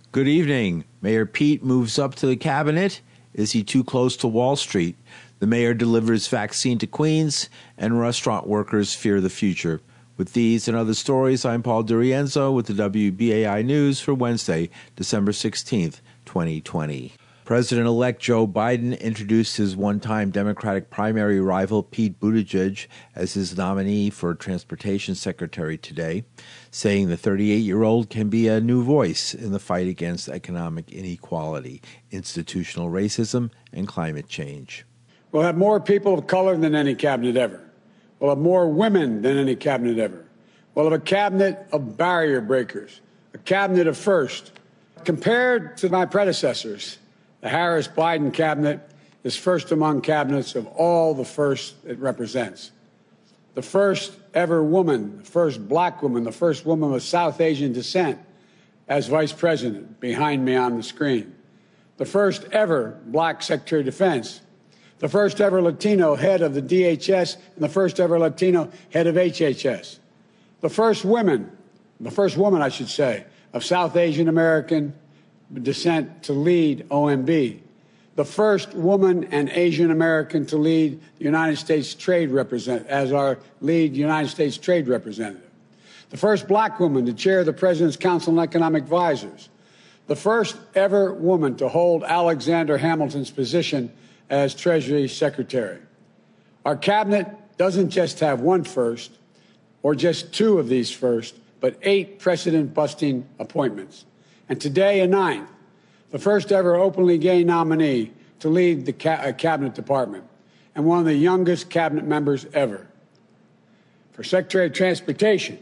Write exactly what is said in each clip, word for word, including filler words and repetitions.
Good evening. Mayor Pete moves up to the cabinet. Is he too close to Wall Street? The mayor delivers vaccine to Queens, and restaurant workers fear the future. With these and other stories, I'm Paul DiRienzo with the W B A I News for Wednesday, December sixteenth, twenty twenty. President-elect Joe Biden introduced his one-time Democratic primary rival Pete Buttigieg as his nominee for Transportation Secretary today, saying the thirty-eight-year-old can be a new voice in the fight against economic inequality, institutional racism, and climate change. We'll have more people of color than any cabinet ever. We'll have more women than any cabinet ever. We'll have a cabinet of barrier breakers, a cabinet of first. Compared to my predecessors, the Harris-Biden cabinet is first among cabinets of all the firsts it represents. The first ever woman, the first black woman, the first woman of South Asian descent as vice president, behind me on the screen. The first ever black Secretary of Defense. The first ever Latino head of the D H S and the first ever Latino head of H H S. The first women, the first woman, I should say, of South Asian American descent to lead O M B. The first woman and Asian American to lead the United States Trade Representative, as our lead United States Trade Representative. The first black woman to chair the President's Council on Economic Advisors. The first ever woman to hold Alexander Hamilton's position as Treasury Secretary. Our cabinet doesn't just have one first or just two of these first, but eight precedent-busting appointments. And today, a ninth, the first ever openly gay nominee to lead the ca- uh, cabinet department and one of the youngest cabinet members ever. For Secretary of Transportation,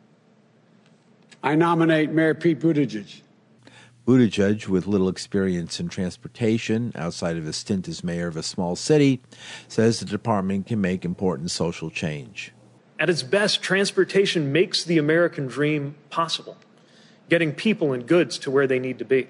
I nominate Mayor Pete Buttigieg. Buttigieg, with little experience in transportation outside of his stint as mayor of a small city, says the department can make important social change. At its best, transportation makes the American dream possible, getting people and goods to where they need to be,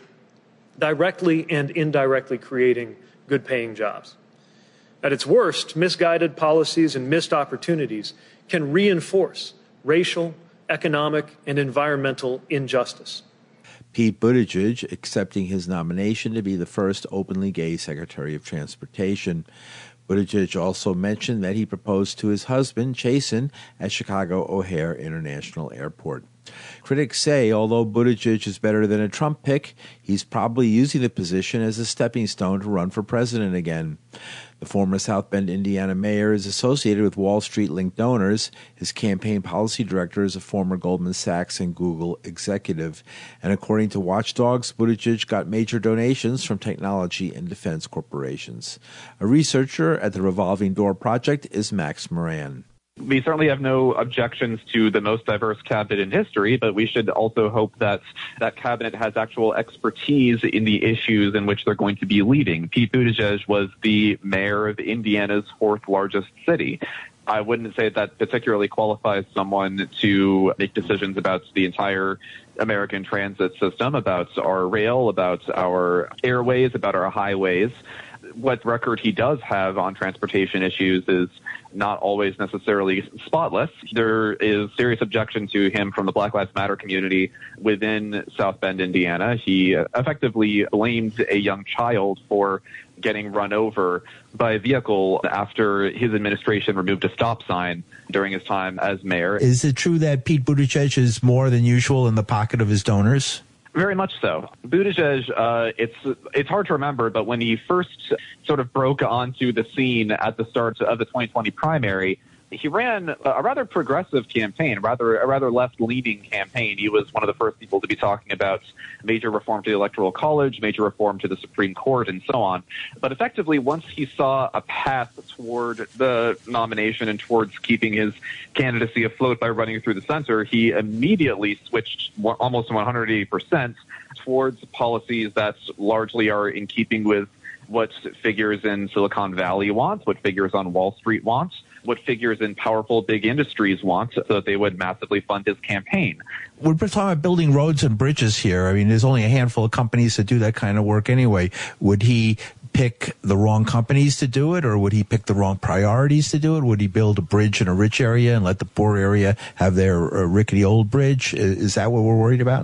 directly and indirectly creating good-paying jobs. At its worst, misguided policies and missed opportunities can reinforce racial, economic, and environmental injustice. Pete Buttigieg accepting his nomination to be the first openly gay Secretary of Transportation. Buttigieg also mentioned that he proposed to his husband, Chasten, at Chicago O'Hare International Airport. Critics say although Buttigieg is better than a Trump pick, he's probably using the position as a stepping stone to run for president again. The former South Bend, Indiana mayor is associated with Wall Street-linked donors. His campaign policy director is a former Goldman Sachs and Google executive. And according to watchdogs, Buttigieg got major donations from technology and defense corporations. A researcher at the Revolving Door Project is Max Moran. We certainly have no objections to the most diverse cabinet in history, but we should also hope that that cabinet has actual expertise in the issues in which they're going to be leading. Pete Buttigieg was the mayor of Indiana's fourth largest city. I wouldn't say that particularly qualifies someone to make decisions about the entire American transit system, about our rail, about our airways, about our highways. What record he does have on transportation issues is not always necessarily spotless. There is serious objection to him from the Black Lives Matter community within South Bend, Indiana. He effectively blamed a young child for getting run over by a vehicle after his administration removed a stop sign during his time as mayor. Is it true that Pete Buttigieg is more than usual in the pocket of his donors? Very much so. Buttigieg, uh, it's it's hard to remember, but when he first sort of broke onto the scene at the start of the twenty twenty primary, he ran a rather progressive campaign, rather a rather left-leaning campaign. He was one of the first people to be talking about major reform to the Electoral College, major reform to the Supreme Court, and so on. But effectively, once he saw a path toward the nomination and towards keeping his candidacy afloat by running through the center, he immediately switched almost one hundred eighty percent towards policies that largely are in keeping with what figures in Silicon Valley want, what figures on Wall Street want, what figures in powerful big industries want, so that they would massively fund his campaign. We're talking about building roads and bridges here. I mean, there's only a handful of companies that do that kind of work anyway. Would he pick the wrong companies to do it, or would he pick the wrong priorities to do it? Would he build a bridge in a rich area and let the poor area have their uh, rickety old bridge? Is that what we're worried about?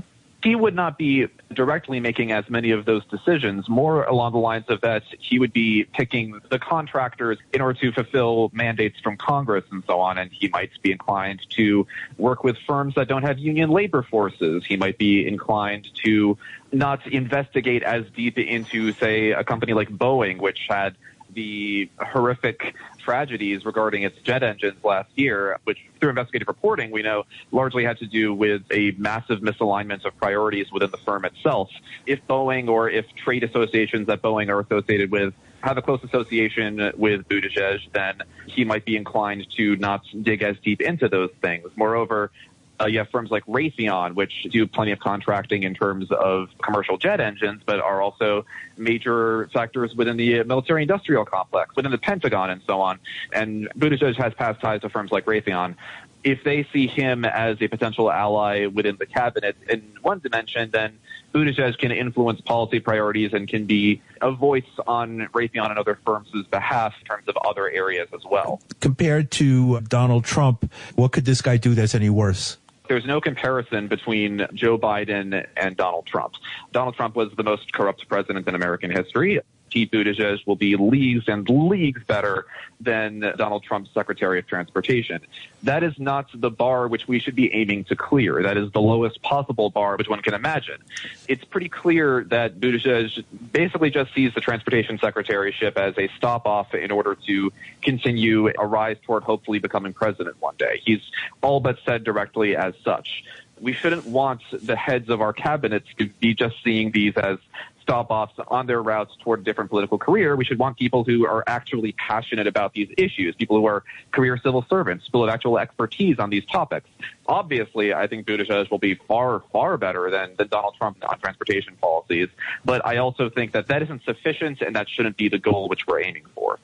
he would not be directly making as many of those decisions, more along the lines of that he would be picking the contractors in order to fulfill mandates from Congress and so on, and he might be inclined to work with firms that don't have union labor forces. He might be inclined to not investigate as deep into, say, a company like Boeing, which had the horrific tragedies regarding its jet engines last year, which through investigative reporting we know largely had to do with a massive misalignment of priorities within the firm itself. If Boeing or if trade associations that Boeing are associated with have a close association with Buttigieg, then he might be inclined to not dig as deep into those things. Moreover, Uh, you have firms like Raytheon, which do plenty of contracting in terms of commercial jet engines, but are also major factors within the military-industrial complex, within the Pentagon, and so on. And Buttigieg has past ties to firms like Raytheon. If they see him as a potential ally within the cabinet in one dimension, then Buttigieg can influence policy priorities and can be a voice on Raytheon and other firms' behalf in terms of other areas as well. Compared to Donald Trump, what could this guy do that's any worse? There's no comparison between Joe Biden and Donald Trump. Donald Trump was the most corrupt president in American history. Pete Buttigieg will be leagues and leagues better than Donald Trump's Secretary of Transportation. That is not the bar which we should be aiming to clear. That is the lowest possible bar which one can imagine. It's pretty clear that Buttigieg basically just sees the Transportation Secretaryship as a stop-off in order to continue a rise toward hopefully becoming president one day. He's all but said directly as such. We shouldn't want the heads of our cabinets to be just seeing these as stop-offs on their routes toward a different political career. We should want people who are actually passionate about these issues, people who are career civil servants, people with actual expertise on these topics. Obviously, I think Buttigieg will be far, far better than, than Donald Trump on transportation policies. But I also think that that isn't sufficient, and that shouldn't be the goal which we're aiming for.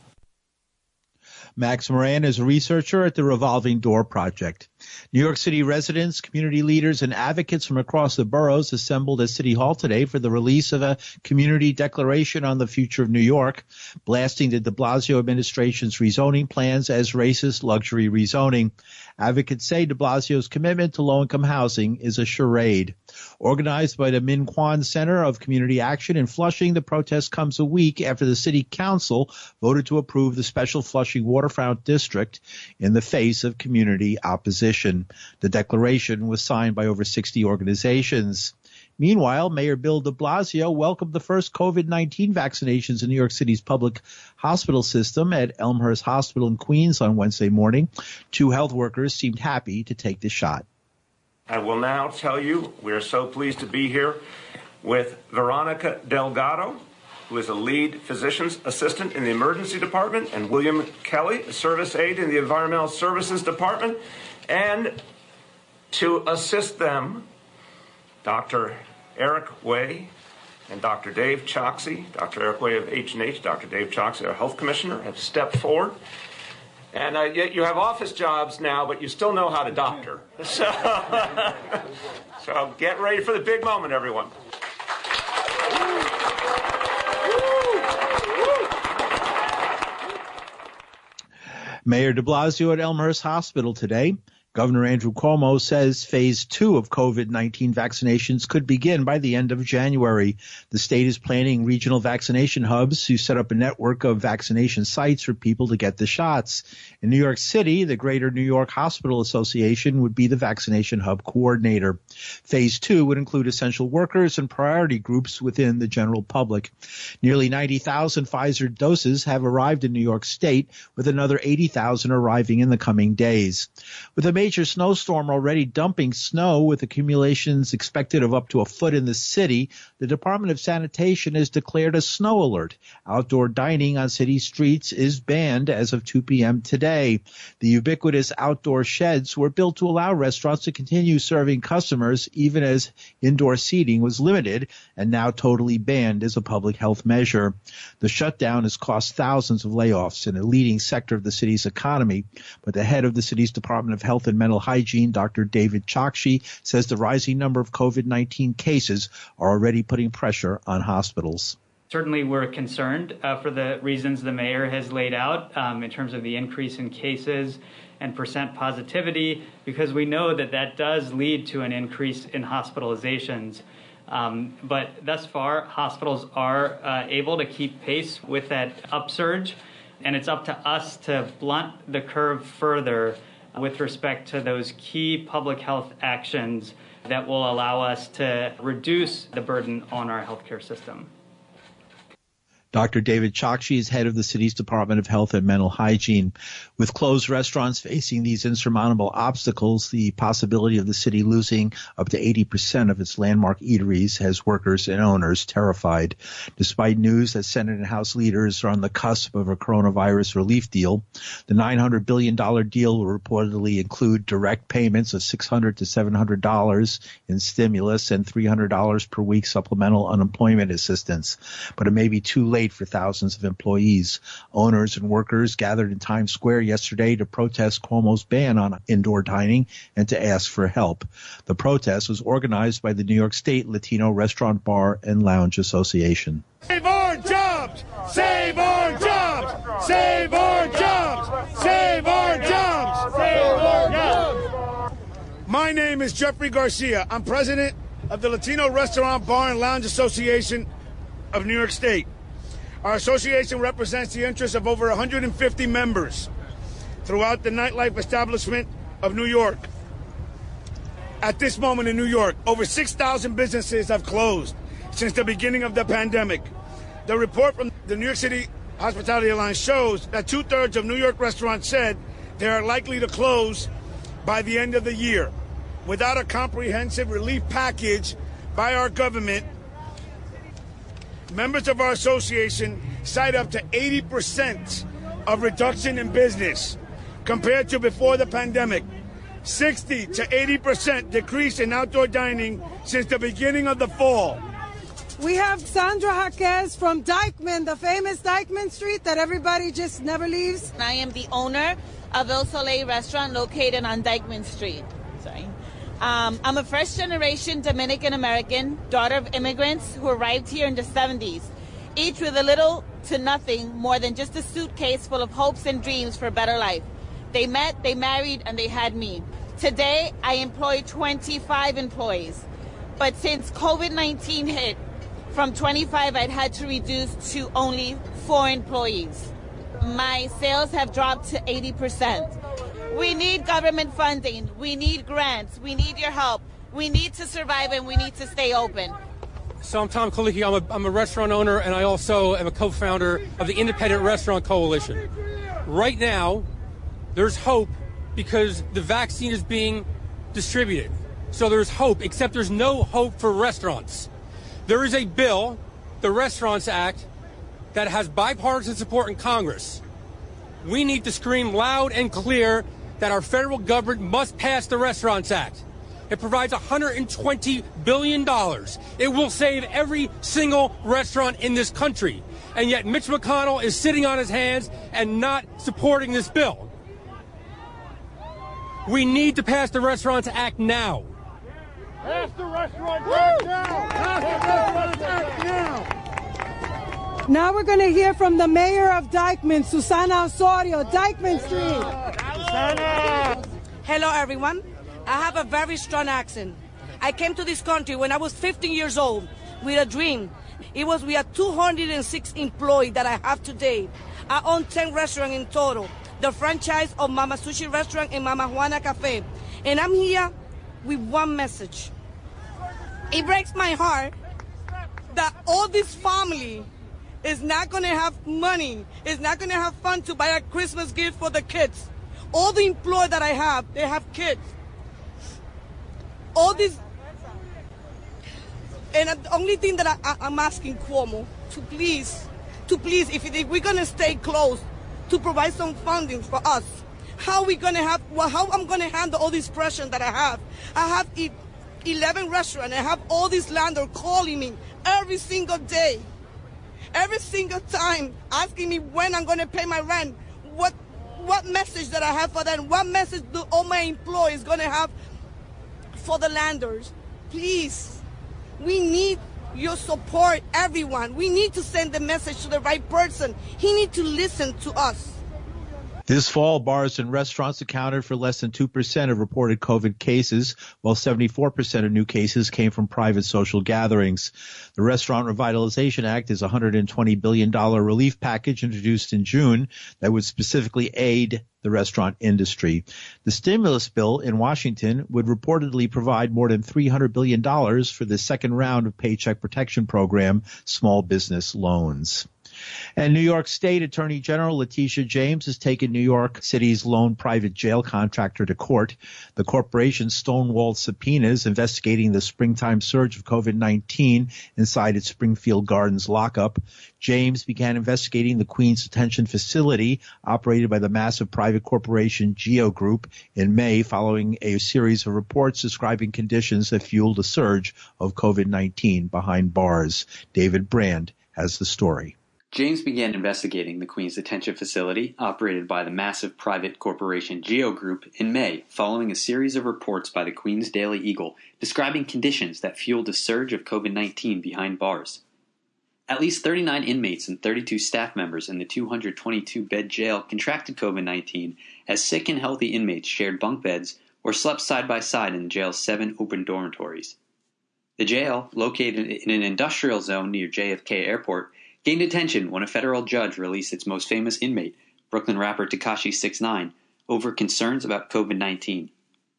Max Moran is a researcher at the Revolving Door Project. New York City residents, community leaders, and advocates from across the boroughs assembled at City Hall today for the release of a community declaration on the future of New York, blasting the de Blasio administration's rezoning plans as racist luxury rezoning. Advocates say de Blasio's commitment to low-income housing is a charade. Organized by the Min Kwan Center of Community Action in Flushing, the protest comes a week after the city council voted to approve the special Flushing waterfront district in the face of community opposition. The declaration was signed by over sixty organizations. Meanwhile, Mayor Bill de Blasio welcomed the first COVID nineteen vaccinations in New York City's public hospital system at Elmhurst Hospital in Queens on Wednesday morning. Two health workers seemed happy to take the shot. I will now tell you we are so pleased to be here with Veronica Delgado, who is a lead physician's assistant in the emergency department, and William Kelly, a service aide in the environmental services department, and to assist them, Doctor Eric Way and Doctor Dave Choksi. Doctor Eric Way of H and H, Doctor Dave Choksi, our health commissioner, have stepped forward. And uh, yet you have office jobs now, but you still know how to doctor. So, so get ready for the big moment, everyone. Mayor de Blasio at Elmhurst Hospital today. Governor Andrew Cuomo says phase two of COVID nineteen vaccinations could begin by the end of January. The state is planning regional vaccination hubs to set up a network of vaccination sites for people to get the shots. In New York City, the Greater New York Hospital Association would be the vaccination hub coordinator. Phase two would include essential workers and priority groups within the general public. Nearly ninety thousand Pfizer doses have arrived in New York State, with another eighty thousand arriving in the coming days. With a major snowstorm already dumping snow with accumulations expected of up to a foot in the city, the Department of Sanitation has declared a snow alert. Outdoor dining on city streets is banned as of two p.m. today. The ubiquitous outdoor sheds were built to allow restaurants to continue serving customers even as indoor seating was limited and now totally banned as a public health measure. The shutdown has cost thousands of layoffs in a leading sector of the city's economy, but the head of the city's Department of Health and Mental Hygiene, Doctor David Chokshi, says the rising number of COVID nineteen cases are already putting pressure on hospitals. Certainly, we're concerned uh, for the reasons the mayor has laid out um, in terms of the increase in cases and percent positivity, because we know that that does lead to an increase in hospitalizations. Um, but thus far, hospitals are uh, able to keep pace with that upsurge, and it's up to us to blunt the curve further with respect to those key public health actions that will allow us to reduce the burden on our healthcare system. Doctor David Chokshi is head of the city's Department of Health and Mental Hygiene. With closed restaurants facing these insurmountable obstacles, the possibility of the city losing up to eighty percent of its landmark eateries has workers and owners terrified. Despite news that Senate and House leaders are on the cusp of a coronavirus relief deal, the nine hundred billion dollars deal will reportedly include direct payments of six hundred to seven hundred dollars in stimulus and three hundred dollars per week supplemental unemployment assistance. But it may be too late for thousands of employees. Owners and workers gathered in Times Square yesterday to protest Cuomo's ban on indoor dining and to ask for help. The protest was organized by the New York State Latino Restaurant, Bar, and Lounge Association. Save our jobs! Save our jobs! Save our jobs! Save our jobs! Save our jobs! My name is Jeffrey Garcia. I'm president of the Latino Restaurant, Bar, and Lounge Association of New York State. Our association represents the interests of over one hundred fifty members throughout the nightlife establishment of New York. At this moment in New York, over six thousand businesses have closed since the beginning of the pandemic. The report from the New York City Hospitality Alliance shows that two-thirds of New York restaurants said they are likely to close by the end of the year. Without a comprehensive relief package by our government, members of our association cite up to eighty percent of reduction in business compared to before the pandemic. sixty to eighty percent decrease in outdoor dining since the beginning of the fall. We have Sandra Jaquez from Dyckman, the famous Dyckman Street that everybody just never leaves. I am the owner of El Soleil restaurant located on Dyckman Street. Sorry. Um, I'm a first-generation Dominican-American, daughter of immigrants who arrived here in the seventies, each with a little to nothing more than just a suitcase full of hopes and dreams for a better life. They met, they married, and they had me. Today, I employ twenty-five employees. But since COVID nineteen hit, from twenty-five, I'd had to reduce to only four employees. My sales have dropped to eighty percent. We need government funding. We need grants. We need your help. We need to survive, and we need to stay open. So I'm Tom Kalicki. I'm a, I'm a restaurant owner, and I also am a co-founder of the Independent Restaurant Coalition. Right now, there's hope because the vaccine is being distributed. So there's hope, except there's no hope for restaurants. There is a bill, the Restaurants Act, that has bipartisan support in Congress. We need to scream loud and clear that our federal government must pass the Restaurants Act. It provides one hundred twenty billion dollars. It will save every single restaurant in this country. And yet Mitch McConnell is sitting on his hands and not supporting this bill. We need to pass the Restaurants Act now. Pass the Restaurants Act now! Pass the Restaurants Act now! Now we're going to hear from the mayor of Dyckman, Susana Osorio, Dyckman Street. Susana! Hello, everyone. I have a very strong accent. I came to this country when I was fifteen years old with a dream. It was we have two hundred six employees that I have today. I own ten restaurants in total, the franchise of Mama Sushi Restaurant and Mama Juana Cafe. And I'm here with one message. It breaks my heart that all this family is not going to have money, is not going to have fun to buy a Christmas gift for the kids. All the employees that I have, they have kids. All this, and the only thing that I, I, I'm asking Cuomo to please, to please, if, if we're going to stay close, to provide some funding for us. How are we going to have, well, how I'm going to handle all this pressure that I have? I have eleven restaurants. I have all these landlords calling me every single day. Every single time asking me when I'm going to pay my rent, what what message that I have for them, what message do all my employees going to have for the landlords. Please, we need your support, everyone. We need to send the message to the right person. He needs to listen to us. This fall, bars and restaurants accounted for less than two percent of reported COVID cases, while seventy-four percent of new cases came from private social gatherings. The Restaurant Revitalization Act is a one hundred twenty billion dollars relief package introduced in June that would specifically aid the restaurant industry. The stimulus bill in Washington would reportedly provide more than three hundred billion dollars for the second round of Paycheck Protection Program small business loans. And New York State Attorney General Letitia James has taken New York City's lone private jail contractor to court. The corporation stonewalled subpoenas investigating the springtime surge of COVID nineteen inside its Springfield Gardens lockup. James began investigating the Queens Detention Facility operated by the massive private corporation Geo Group in May following a series of reports describing conditions that fueled a surge of COVID nineteen behind bars. David Brand has the story. James began investigating the Queens Detention Facility, operated by the massive private corporation Geo Group, in May, following a series of reports by the Queens Daily Eagle describing conditions that fueled a surge of COVID nineteen behind bars. At least thirty-nine inmates and thirty-two staff members in the two hundred twenty-two bed jail contracted COVID nineteen as sick and healthy inmates shared bunk beds or slept side by side in the jail's seven open dormitories. The jail, located in an industrial zone near J F K Airport, gained attention when a federal judge released its most famous inmate, Brooklyn rapper Tekashi six nine, over concerns about COVID nineteen.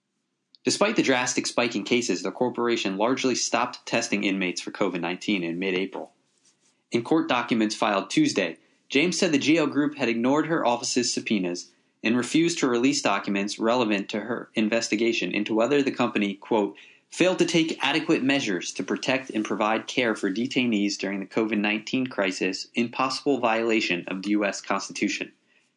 Despite the drastic spike in cases, the corporation largely stopped testing inmates for COVID nineteen in mid-April. In court documents filed Tuesday, James said the Geo Group had ignored her office's subpoenas and refused to release documents relevant to her investigation into whether the company, quote, failed to take adequate measures to protect and provide care for detainees during the COVID nineteen crisis in possible violation of the U S Constitution.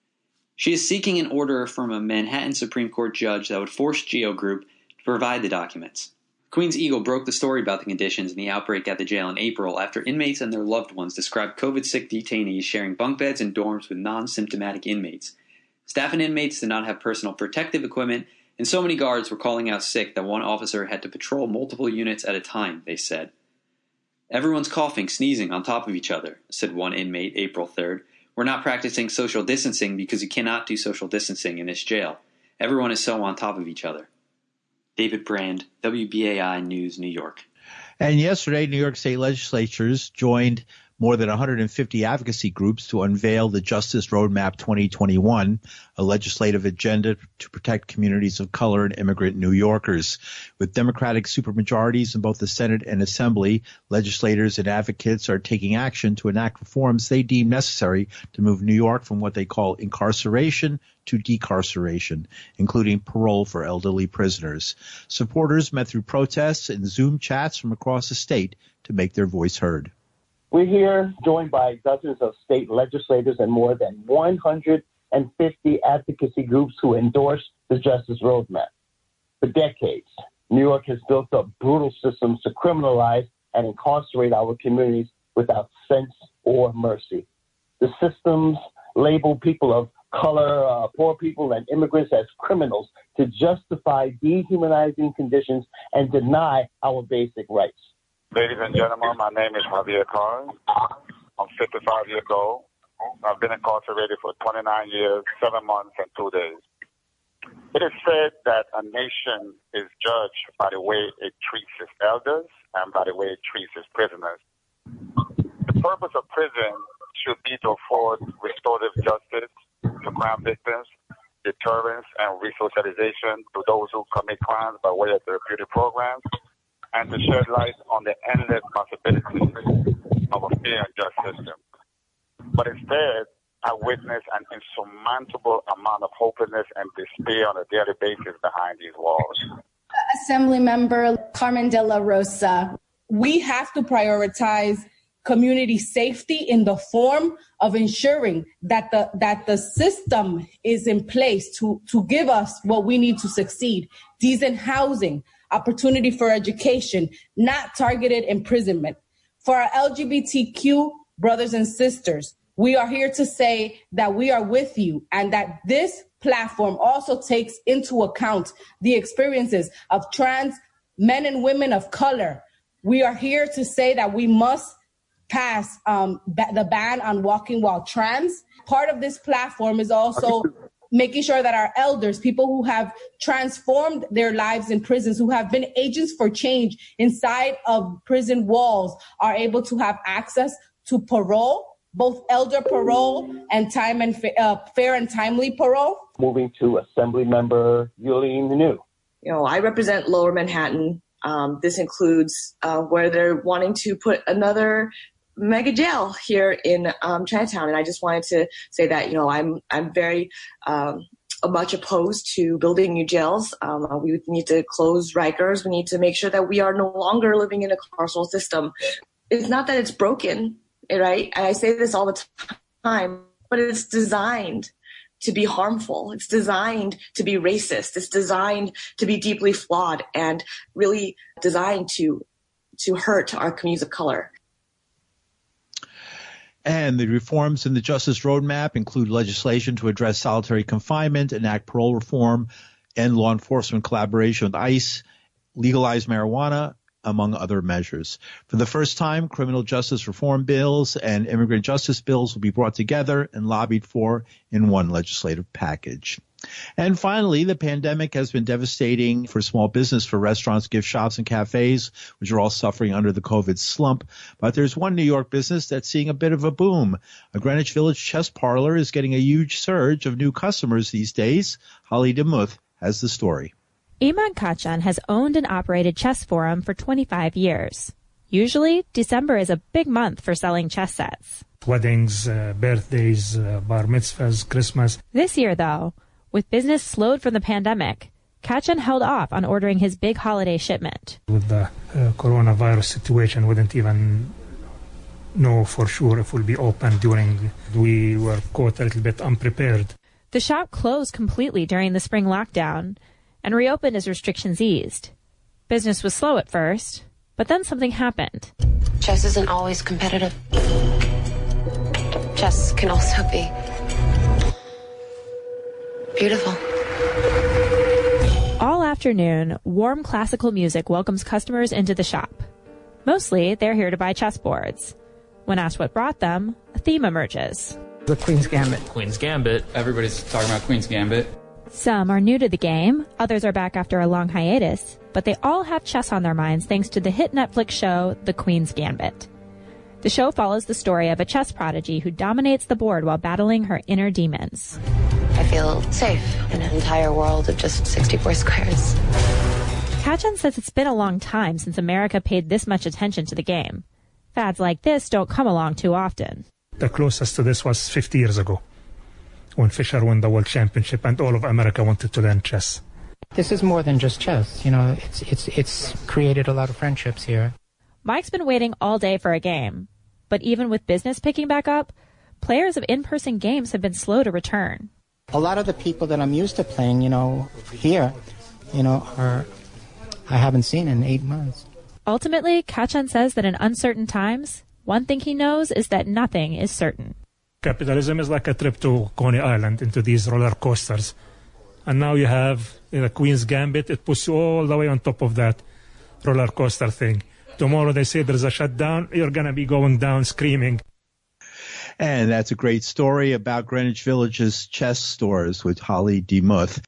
She is seeking an order from a Manhattan Supreme Court judge that would force Geo Group to provide the documents. Queens Eagle broke the story about the conditions in the outbreak at the jail in April after inmates and their loved ones described COVID-sick detainees sharing bunk beds and dorms with non-symptomatic inmates. Staff and inmates did not have personal protective equipment, and so many guards were calling out sick that one officer had to patrol multiple units at a time, they said. Everyone's coughing, sneezing on top of each other, said one inmate April third. We're not practicing social distancing because you cannot do social distancing in this jail. Everyone is so on top of each other. David Brand, W B A I News, New York. And yesterday, New York State legislatures joined more than one hundred fifty advocacy groups to unveil the Justice Roadmap twenty twenty-one, a legislative agenda to protect communities of color and immigrant New Yorkers. With Democratic supermajorities in both the Senate and Assembly, legislators and advocates are taking action to enact reforms they deem necessary to move New York from what they call incarceration to decarceration, including parole for elderly prisoners. Supporters met through protests and Zoom chats from across the state to make their voice heard. We're here joined by dozens of state legislators and more than one hundred fifty advocacy groups who endorse the Justice Roadmap. For decades, New York has built up brutal systems to criminalize and incarcerate our communities without sense or mercy. The systems label people of color, uh, poor people, and immigrants as criminals to justify dehumanizing conditions and deny our basic rights. Ladies and gentlemen, my name is Javier Carr. I'm fifty-five years old. I've been incarcerated for twenty-nine years, seven months, and two days. It is said that a nation is judged by the way it treats its elders and by the way it treats its prisoners. The purpose of prison should be to afford restorative justice to crime victims, deterrence and resocialization to those who commit crimes by way of therapeutic programs, and to shed light on the endless possibilities of a fair and just system. But instead, I witness an insurmountable amount of hopelessness and despair on a daily basis behind these walls. Assemblymember Carmen de la Rosa, we have to prioritize community safety in the form of ensuring that the that the system is in place to, to give us what we need to succeed. Decent housing, opportunity for education, not targeted imprisonment. For our L G B T Q brothers and sisters, we are here to say that we are with you and that this platform also takes into account the experiences of trans men and women of color, We are here to say that we must pass um, ba- the ban on walking while trans. Part of this platform is also making sure that our elders, people who have transformed their lives in prisons, who have been agents for change inside of prison walls, are able to have access to parole, both elder parole and time and fa- uh, fair and timely parole. Moving to Assembly Member Yulie Nunu. You know, I represent Lower Manhattan. Um, this includes uh, where they're wanting to put another mega jail here in um, Chinatown, and I just wanted to say that you know I'm I'm very um, much opposed to building new jails. Um, we need to close Rikers. We need to make sure that we are no longer living in a carceral system. It's not that it's broken, right? And I say this all the time, but it's designed to be harmful. It's designed to be racist. It's designed to be deeply flawed and really designed to to hurt our communities of color. And the reforms in the Justice Roadmap include legislation to address solitary confinement, enact parole reform, end law enforcement collaboration with ICE, legalize marijuana, among other measures. For the first time, criminal justice reform bills and immigrant justice bills will be brought together and lobbied for in one legislative package. And finally, the pandemic has been devastating for small business, for restaurants, gift shops, and cafes, which are all suffering under the COVID slump. But there's one New York business that's seeing a bit of a boom. A Greenwich Village chess parlor is getting a huge surge of new customers these days. Holly DeMuth has the story. Iman Kachan has owned and operated Chess Forum for twenty-five years. Usually, December is a big month for selling chess sets. Weddings, uh, birthdays, uh, bar mitzvahs, Christmas. This year, though, with business slowed from the pandemic, Kachan held off on ordering his big holiday shipment. With the uh, coronavirus situation, we didn't even know for sure if we'll be open during. We were caught a little bit unprepared. The shop closed completely during the spring lockdown and reopened as restrictions eased. Business was slow at first, but then something happened. Chess isn't always competitive. Chess can also be beautiful. All afternoon, warm classical music welcomes customers into the shop. Mostly, they're here to buy chessboards. When asked what brought them, a theme emerges. The Queen's Gambit. Queen's Gambit. Everybody's talking about Queen's Gambit. Some are new to the game, others are back after a long hiatus, but they all have chess on their minds thanks to the hit Netflix show, The Queen's Gambit. The show follows the story of a chess prodigy who dominates the board while battling her inner demons. I feel safe in an entire world of just sixty-four squares. Kachan says it's been a long time since America paid this much attention to the game. Fads like this don't come along too often. The closest to this was fifty years ago, when Fischer won the World Championship and all of America wanted to learn chess. This is more than just chess. You know, it's it's it's created a lot of friendships here. Mike's been waiting all day for a game. But even with business picking back up, players of in-person games have been slow to return. A lot of the people that I'm used to playing, you know, here, you know, are I haven't seen in eight months. Ultimately, Kachan says that in uncertain times, one thing he knows is that nothing is certain. Capitalism is like a trip to Coney Island into these roller coasters. And now you have the Queen's Gambit. It puts you all the way on top of that roller coaster thing. Tomorrow they say there's a shutdown. You're going to be going down screaming. And that's a great story about Greenwich Village's chess stores with Holly DeMuth.